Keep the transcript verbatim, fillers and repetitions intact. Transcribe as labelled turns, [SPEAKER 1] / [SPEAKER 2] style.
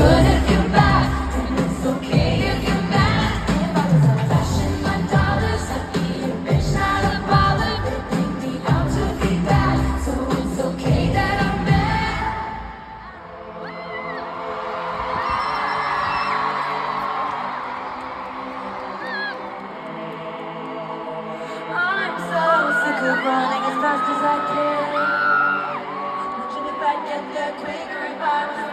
[SPEAKER 1] good if you're bad, and it's okay if you're mad. If I was a fashion my dollars, I'd be a bitch, not a baller. They bring me out to be bad, so it's okay that I'm mad. I'm so sick of running as fast as I can. Imagine if I get there quicker, if I was